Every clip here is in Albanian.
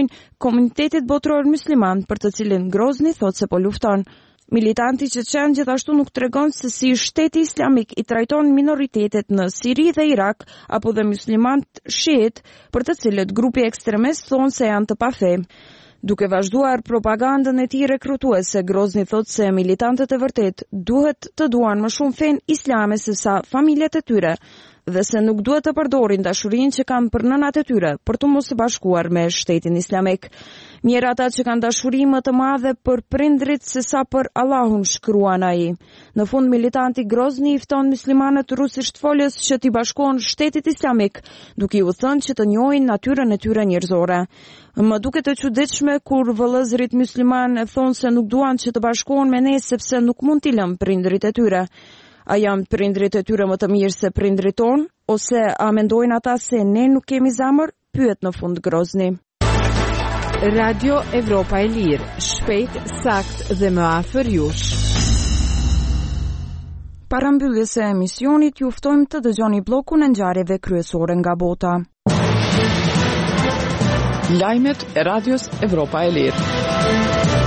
luftojnë komunitetit botëror musliman për të cilin Grozni thot se po lufton. Militanti Çeçen gjithashtu nuk tregon se si shteti islamik i trajton minoritetet në Siri dhe Irak apo dhe muslimanët shiit, për të cilët grupi ekstremist thonë se janë të pafe. Duke vazhduar propagandën e tij rekrutuese, Grozni thot se militantët e vërtet duhet të duan më shumë fen islame se sa familjet e tyre dhe se nuk duhet të përdorin dashurinë që kanë për nënat e tyre për të mos së bashkuar me shtetin islamik. Mirë ata që kanë dashuri më të madhe për prindrit se sa për Allahun, shkruan ai. Në fund militanti Grozni i fton muslimanët rusisht folës që t'i bashkohen shtetit islamik, duke u thënë që të njohin natyrën e tyre njerëzore. Më duket e çuditshme kur vëllezërit musliman thonë se nuk duan që të bashkohen me ne sepse nuk mund t'i lëm prindrit e tyre. A janë prindrit e tyre më të mirë se prindrit tonë, ose a mendojnë ata se ne nuk kemi zemër? Pyet në fund Grozni. Radio Evropa e Lirë, shpejt, sakt dhe më afër jush. Para mbylljes së emisionit, ju ftojmë të dëgjoni bllokun e ngjarjeve kryesore nga bota. Lajmet e Radios Evropa e Lirë.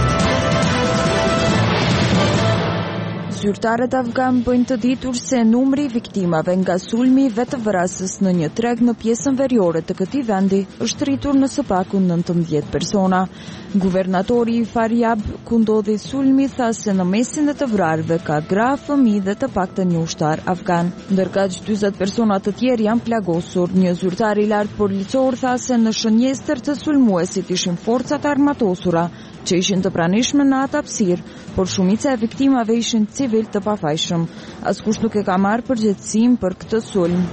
Zyrtarët afgan bëjnë të ditur se numri i viktimave nga sulmi i vetëvrasës në një treg në pjesën veriore të këtij vendi është rritur në së paku 19 persona. Guvernatori i Faryab, ku ndodhi sulmi, tha se në mesin e të vrarëve ka gra, fëmijë dhe të paktën një ushtar afgan, ndërkaq 40 persona të tjerë janë plagosur. Një zyrtar i lartë policor tha se në shënjestër të sulmuesit ishin forcat armatosura që ishin të pranishme në atë hapësirë, por shumica e viktimave ishin civil të pafajshëm. Askush nuk e ka marrë përgjegjësinë për këtë sulm.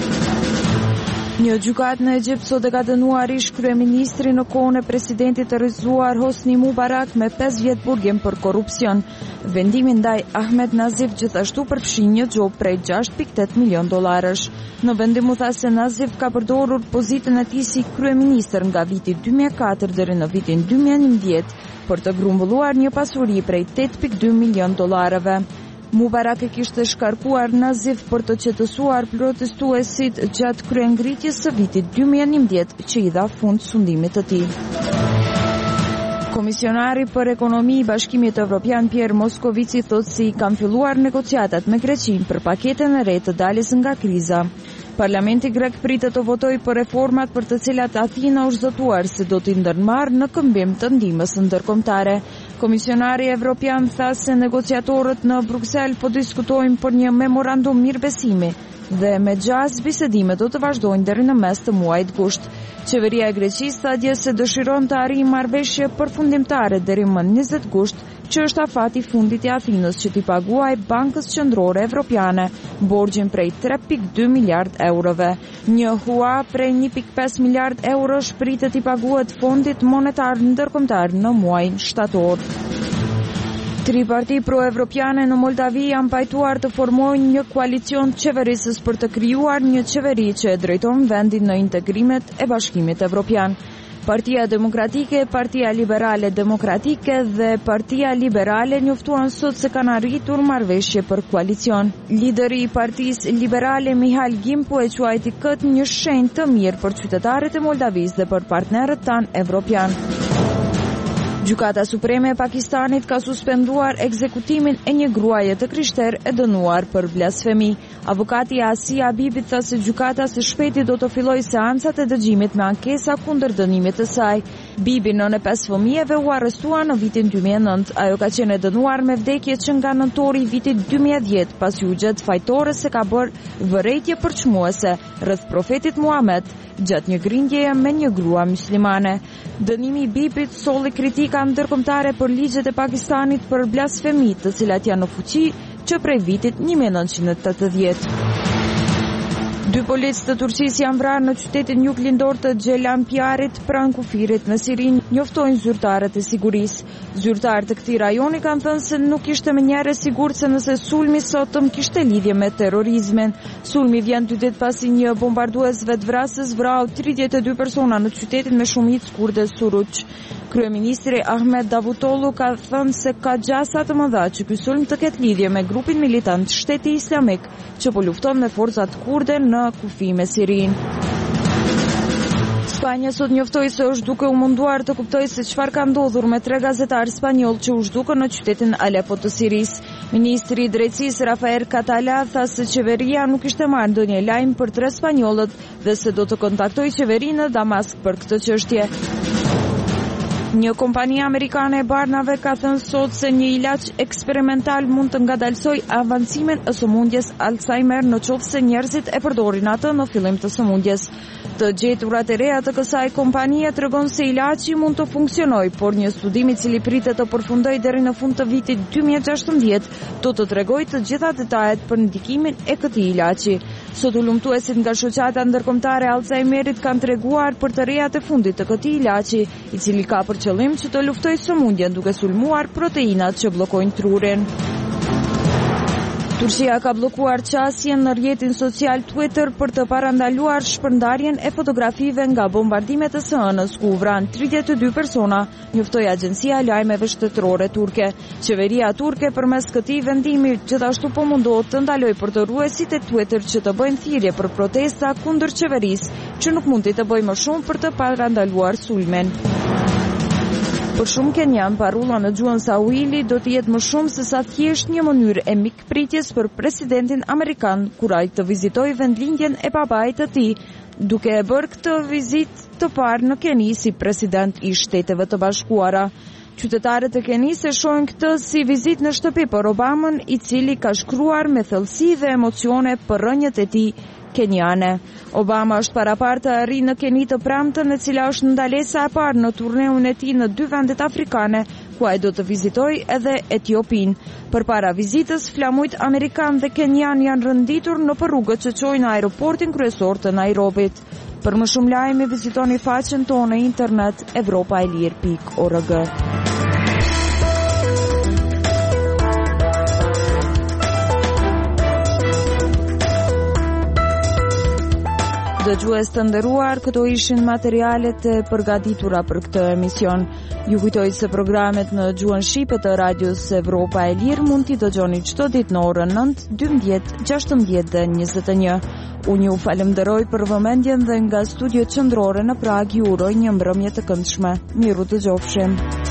Një gjykatë në Egjipt sot e ka dënuar ish kryeministri në kohën e presidentit të rrëzuar Hosni Mubarak me 5 vjet burgim për korrupsion. Vendimi ndaj Ahmed Nazif gjithashtu përfshin një gjop prej $6.8 milion. Në vendim u tha se Nazif ka përdorur pozitën e tij si kryeministër nga viti 2004 deri në vitin 2011 për të grumbulluar një pasuri prej $8.2 milion. Mubarak e kishte shkarkuar Nazif për të qetësuar protestuesit gjatë kryengritjes së vitit 2011 që i dha fund sundimit të tij. Komisionari për ekonomi i Bashkimit Evropian Pierre Moscovici thotë se kanë filluar negociatat me Greqinë për paketën e re të daljes nga kriza. Parlamenti grek pritet të votojë për reformat për të cilat Athina është zotuar se do t'i ndërmarrë në këmbim të ndihmës ndërkombëtare. Komisionari Evropian tha se negociatorët në Bruksel po diskutojnë për një memorandum mirëbesimi dhe me gjas bisedimet do të vazhdojnë deri në mes të muajit gusht. Qeveria e Greqisë tha dje se dëshiron të arrijë marrëveshje përfundimtare deri më 20 gusht, që është afati fundit i Athinës që t'i paguaj Bankës Qendrore Evropiane borxhin prej 3.2 miliard eurove. Një hua prej 1.5 miliard euro pritet t'i paguhet Fondit Monetar Ndërkombëtar në muajin shtator. 3 parti pro-evropiane në Moldavi janë pajtuar të formojnë një koalicion qeverisës për të krijuar një qeveri që e drejton vendin në integrimet e Bashkimit Evropian. Partia Demokratike, Partia Liberale Demokratike dhe Partia Liberale njoftuan sot se kanë arritur marrëveshje për koalicion. Lideri i Partisë Liberale Mihail Gimpo e quajti këtë një shenjë të mirë për qytetarët e Moldavisë dhe për partnerët tanë evropian. Gjykata Supreme e Pakistanit ka suspenduar ekzekutimin e një gruaje të krishterë e dënuar për blasfemi. Avokati Asia Bibi tha se gjykata së shpejti do të fillojë seancat e dëgjimit me ankesa kundër dënimit të saj. Bibi, nën e 5 fëmijëve, u arrestua në vitin 2009. Ajo ka qenë e dënuar me vdekje që nga nëntori i vitit 2010, pasi u gjet fajtore se ka bërë vërejtje përçmuese rreth profetit Muhammed gjatë një grindjeje me një grua muslimane. Dënimi i Bibit solli kritika ndërkombëtare për ligjet e Pakistanit për blasfemi, të cilat janë në fuqi që prej vitit 1980. 2 policë të Turqisë janë vrarë në qytetin juglindor të Xhelampiarit pranë kufirit në Sirin, njoftojnë zyrtarët e sigurisë. Zyrtarët e këtij rajoni kanë thënë se nuk ishte menjëherë sigurt se nëse sulmi sotëm kishte lidhje me terrorizmin. Sulmi vjen 2 ditë pasi një bombardues vetvrasës vrau 32 persona në qytetin me shumicë kurde Suruç. Kryeministri Ahmed Davutoglu ka thënë se ka gjasa të mëdha që ky sulm të ketë lidhje me grupin militant Shteti Islamik që po lufton me forcat kurde në kufi me Sirin. Spanja sot njoftoi se është duke u munduar të kuptojë se çfarë ka ndodhur me 3 gazetarë spanjoll që u zhdukën në qytetin Aleppo të Sirisë. Ministri i Drejtësisë Rafael Catala tha se qeveria nuk ishte marrë ndonjë lajm për 3 spanjollët dhe se do të kontaktojë qeverinë në Damask për këtë çështje. Një kompani amerikane e barnave ka thënë sot se një ilaç eksperimental mund të ngadalsojë avancimin e sëmundjes Alzheimer në qoftë se njerëzit e përdorin atë në fillim të sëmundjes. Të gjeturat e reja të kësaj kompanie tregon se ilaçi mund të funksionojë, por një studim i cili pritet të përfundojë deri në fund të vitit 2016 do të tregojë të gjitha detajet për ndikimin e këtij ilaçi. Sot ulëmtuesit nga shoqata ndërkombëtare e Alzheimerit kanë treguar për të rejat e fundit të këtij ilaçi, i cili ka për qëllim që të luftojë sëmundjen duke sulmuar proteinat që bllokojnë trurin. Turqia ka bllokuar qasjen në rrjetin social Twitter për të parandaluar shpërndarjen e fotografive nga bombardimet e SN-s ku u vran 32 persona, njoftoi agjencia e lajmeve shtetërore turke. Qeveria turke përmes këtij vendimi gjithashtu po mundohet të ndalojë përdoruesit e Twitter që të bëjnë thirrje për protesta kundër qeverisë, që nuk mundi të bëjë më shumë për të parandaluar sulmen. Për shumë kenjan, parulla në gjuhën Swahili do të jetë më shumë se sa thjesht një mënyrë e mikpritjes për presidentin amerikan kur ai të vizitojë vendlindjen e babait të tij, duke e bërë këtë vizitë të parë në Keni si president i Shteteve të Bashkuara. Qytetarët e Kenisë e shohin këtë si vizitë në shtëpi për Obamën, i cili ka shkruar me thellësi dhe emocione për rënjët e tij kenjane. Obama është parapar të arrijë në Keni të premtën, e cila është ndalesa e parë në turneun e tij në 2 vendet afrikane, ku ai do të vizitojë edhe Etiopinë. Përpara vizitës, flamujt amerikan dhe kenjan janë rënditur në rrugët që çojnë në aeroportin kryesor të Nairobit. Për më shumë lajme vizitoni faqen tonë në internet evropaelir.org. Dëgjues të nderuar, këto ishin materialet e përgatitura për këtë emision. Ju kujtoj se programet në gjuhën shqipe të Radios Evropa e Lirë mund t'i dëgjoni çdo ditë në orën 9, 12, 16 dhe 21. Unë ju falenderoj për vëmendjen dhe nga studiot qendrore në Prag ju uroj një mbrëmje të këndshme. Miru të gjofshim.